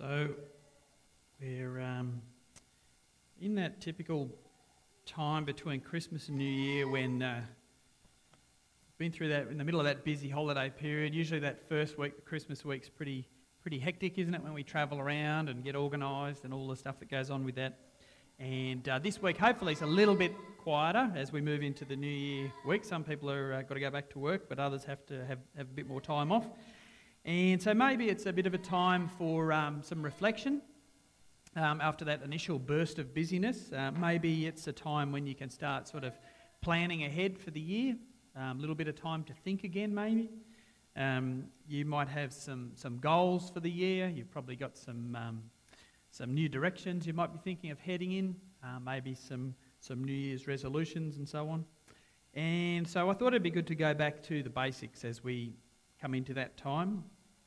So we're in that typical time between Christmas and New Year when been through that in the middle of that busy holiday period. Usually that first week, the Christmas week's pretty hectic, isn't it, when we travel around and get organised and all the stuff that goes on with that. And this week, hopefully, it's a little bit quieter as we move into the New Year week. Some people are got to go back to work, but others have to have a bit more time off. And so maybe it's a bit of a time for some reflection after that initial burst of busyness. Maybe it's a time when you can start sort of planning ahead for the year. A little bit of time to think again, maybe. You might have some goals for the year. You've probably got some new directions you might be thinking of heading in. Maybe some New Year's resolutions and so on. And so I thought it'd be good to go back to the basics as we come into that time.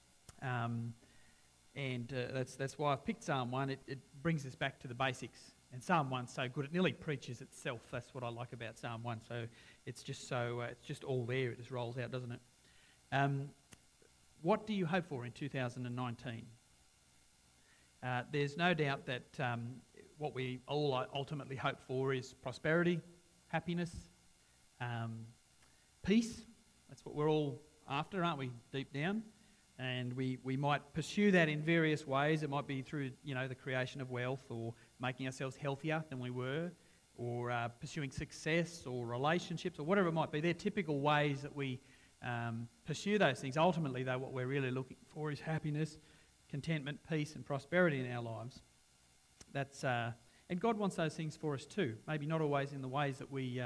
That's why I've picked Psalm 1. It brings us back to the basics. And Psalm 1's so good, it nearly preaches itself. That's what I like about Psalm 1. So it's just all there. It just rolls out, doesn't it? What do you hope for in 2019? There's no doubt that what we all ultimately hope for is prosperity, happiness, peace. That's what we're all after, aren't we, deep down? And we might pursue that in various ways. It might be through, the creation of wealth, or making ourselves healthier than we were, or pursuing success or relationships, or whatever it might be. They're typical ways that we pursue those things. Ultimately, though, what we're really looking for is happiness, contentment, peace, and prosperity in our lives. And God wants those things for us too. Maybe not always in the ways that we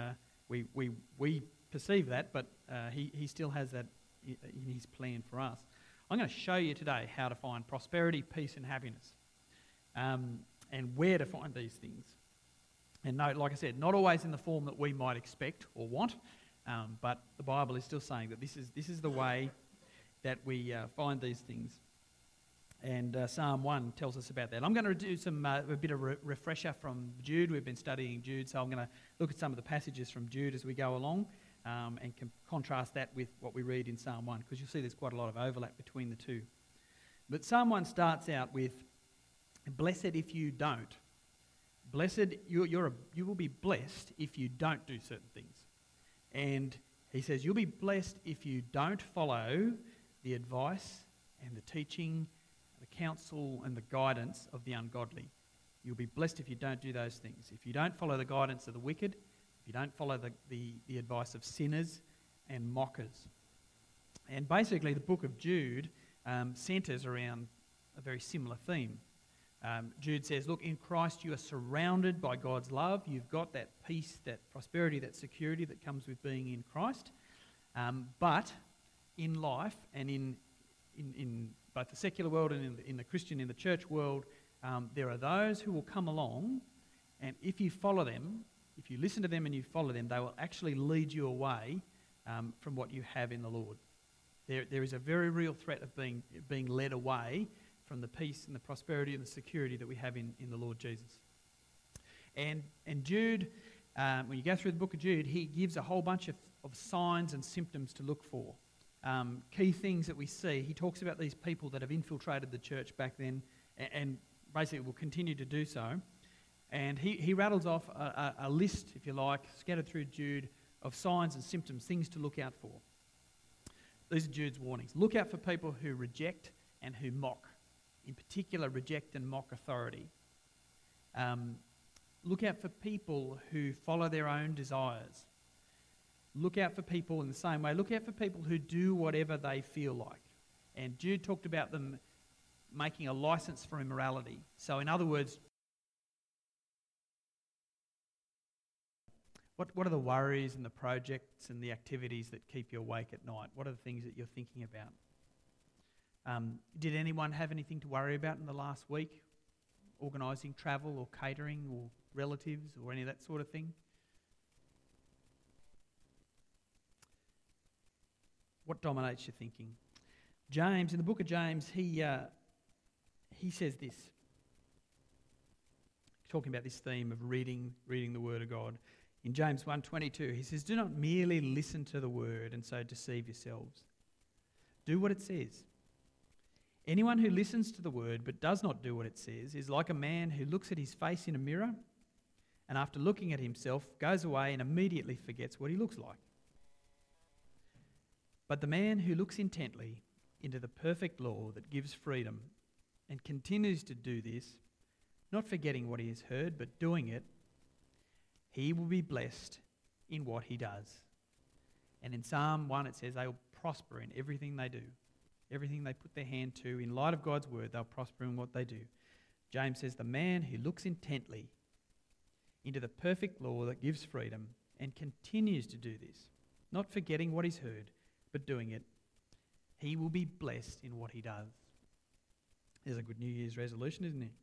perceive that, but He still has that in His plan for us. I'm going to show you today how to find prosperity, peace, and happiness, and where to find these things. And no, like I said, not always in the form that we might expect or want, but the Bible is still saying that this is the way that we find these things. And Psalm 1 tells us about that. I'm going to do a bit of refresher from Jude. We've been studying Jude, so I'm going to look at some of the passages from Jude as we go along, and contrast that with what we read in Psalm 1, because you'll see there's quite a lot of overlap between the two. But Psalm 1 starts out with, "Blessed if you don't." Blessed, you will be blessed if you don't do certain things. And he says you'll be blessed if you don't follow the advice and the teaching, the counsel and the guidance of the ungodly. You'll be blessed if you don't do those things. If you don't follow the guidance of the wicked, if you don't follow the advice of sinners and mockers. And basically the book of Jude centres around a very similar theme. Jude says, look, in Christ you are surrounded by God's love. You've got that peace, that prosperity, that security that comes with being in Christ. But in life and in both the secular world and in the Christian, in the church world, there are those who will come along, and if you follow them, if you listen to them and you follow them, they will actually lead you away from what you have in the Lord. There is a very real threat of being led away from the peace and the prosperity and the security that we have in the Lord Jesus. And Jude, when you go through the book of Jude, he gives a whole bunch of signs and symptoms to look for. Key things that we see. He talks about these people that have infiltrated the church back then and basically will continue to do so. And he rattles off a list, if you like, scattered through Jude, of signs and symptoms, things to look out for. These are Jude's warnings. Look out for people who reject and who mock. In particular, reject and mock authority. Look out for people who follow their own desires. Look out for people in the same way. Look out for people who do whatever they feel like. And Jude talked about them making a license for immorality. So in other words, what are the worries and the projects and the activities that keep you awake at night? What are the things that you're thinking about? Did anyone have anything to worry about in the last week? Organising travel or catering or relatives or any of that sort of thing? What dominates your thinking? James, in the book of James, he says this, talking about this theme of reading the Word of God. In James 1:22, he says, "Do not merely listen to the Word and so deceive yourselves. Do what it says. Anyone who listens to the word but does not do what it says is like a man who looks at his face in a mirror and after looking at himself goes away and immediately forgets what he looks like. But the man who looks intently into the perfect law that gives freedom and continues to do this, not forgetting what he has heard but doing it, he will be blessed in what he does. And in Psalm 1 it says they will prosper in everything they do. Everything they put their hand to, in light of God's word, they'll prosper in what they do. James says, the man who looks intently into the perfect law that gives freedom and continues to do this, not forgetting what he's heard, but doing it, he will be blessed in what he does. There's a good New Year's resolution, isn't it?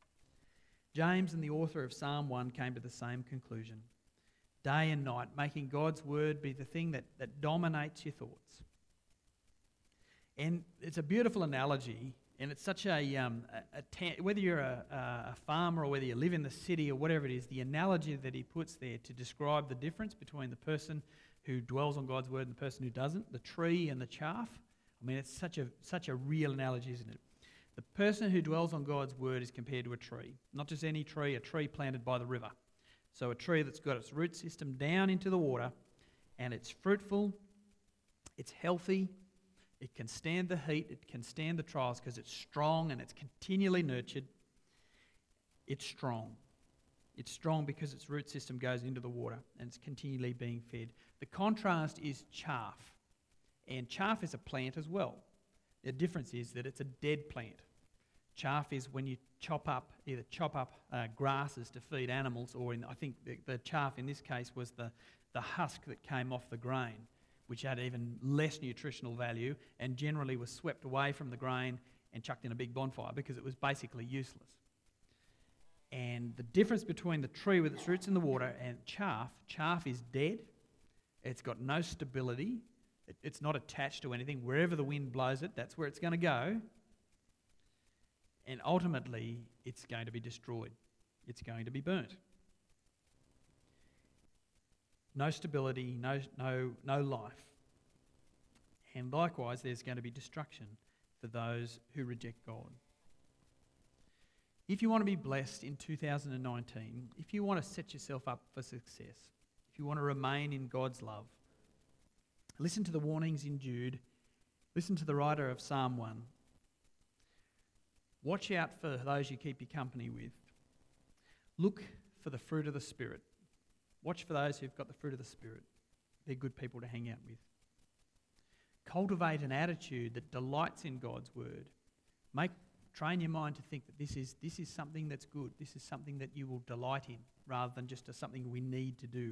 James and the author of Psalm 1 came to the same conclusion. Day and night, making God's word be the thing that dominates your thoughts. And it's a beautiful analogy, and it's such whether you're a farmer or whether you live in the city or whatever it is, the analogy that he puts there to describe the difference between the person who dwells on God's word and the person who doesn't, the tree and the chaff. I mean, it's such a real analogy, isn't it? The person who dwells on God's word is compared to a tree, not just any tree, a tree planted by the river. So a tree that's got its root system down into the water, and it's fruitful, it's healthy, it can stand the heat, it can stand the trials because it's strong and it's continually nurtured. It's strong. It's strong because its root system goes into the water and it's continually being fed. The contrast is chaff. And chaff is a plant as well. The difference is that it's a dead plant. Chaff is when you either chop up grasses to feed animals, or I think the chaff in this case was the husk that came off the grain, which had even less nutritional value and generally was swept away from the grain and chucked in a big bonfire because it was basically useless. And the difference between the tree with its roots in the water and chaff is dead. It's got no stability. It's not attached to anything. Wherever the wind blows it, that's where it's going to go. And ultimately, it's going to be destroyed. It's going to be burnt. No stability, no life. And likewise, there's going to be destruction for those who reject God. If you want to be blessed in 2019, if you want to set yourself up for success, if you want to remain in God's love, listen to the warnings in Jude. Listen to the writer of Psalm 1. Watch out for those you keep your company with. Look for the fruit of the Spirit. Watch for those who've got the fruit of the Spirit. They're good people to hang out with. Cultivate an attitude that delights in God's word. Train your mind to think that this is something that's good. This is something that you will delight in, rather than just something we need to do.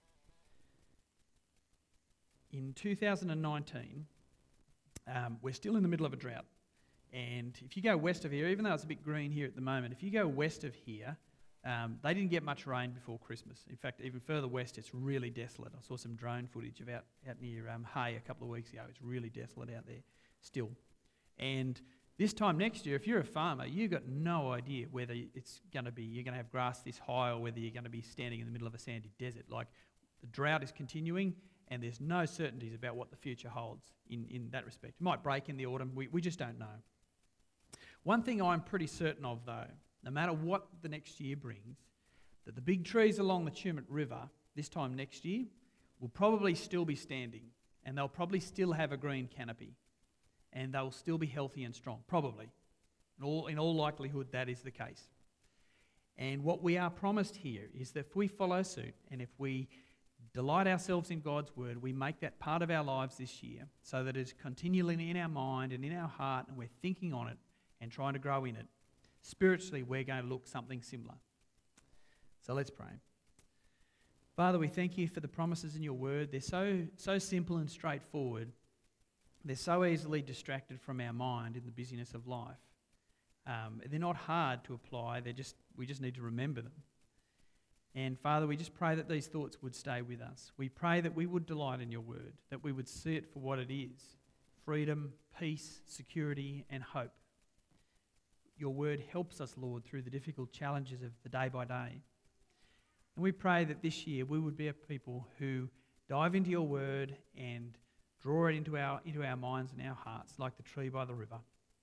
In 2019, we're still in the middle of a drought. And if you go west of here, even though it's a bit green here at the moment, if you go west of here, they didn't get much rain before Christmas. In fact, even further west, it's really desolate. I saw some drone footage of out near Hay a couple of weeks ago. It's really desolate out there still. And this time next year, if you're a farmer, you've got no idea whether you're going to have grass this high or whether you're going to be standing in the middle of a sandy desert. Like, the drought is continuing, and there's no certainties about what the future holds in that respect. It might break in the autumn. We just don't know. One thing I'm pretty certain of, though, no matter what the next year brings, that the big trees along the Tumut River this time next year will probably still be standing, and they'll probably still have a green canopy, and they'll still be healthy and strong, probably. In all likelihood, that is the case. And what we are promised here is that if we follow suit and if we delight ourselves in God's word, we make that part of our lives this year so that it's continually in our mind and in our heart, and we're thinking on it and trying to grow in it. Spiritually, we're going to look something similar. So let's pray. Father, we thank you for the promises in your word. They're so simple and straightforward. They're so easily distracted from our mind in the busyness of life. They're not hard to apply. We just need to remember them. And Father, we just pray that these thoughts would stay with us. We pray that we would delight in your word, that we would see it for what it is: freedom, peace, security, and hope. Your word helps us, Lord, through the difficult challenges of the day by day. And we pray that this year we would be a people who dive into your word and draw it into our minds and our hearts like the tree by the river.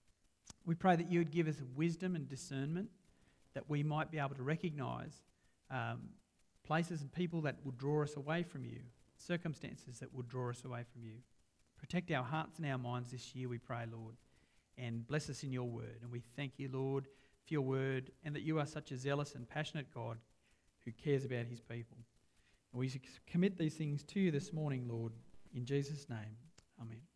We pray that you would give us wisdom and discernment, that we might be able to recognise places and people that will draw us away from you, circumstances that will draw us away from you. Protect our hearts and our minds this year, we pray, Lord, and bless us in your word. And we thank you, Lord, for your word, and that you are such a zealous and passionate God who cares about his people. And we commit these things to you this morning, Lord, in Jesus' name. Amen.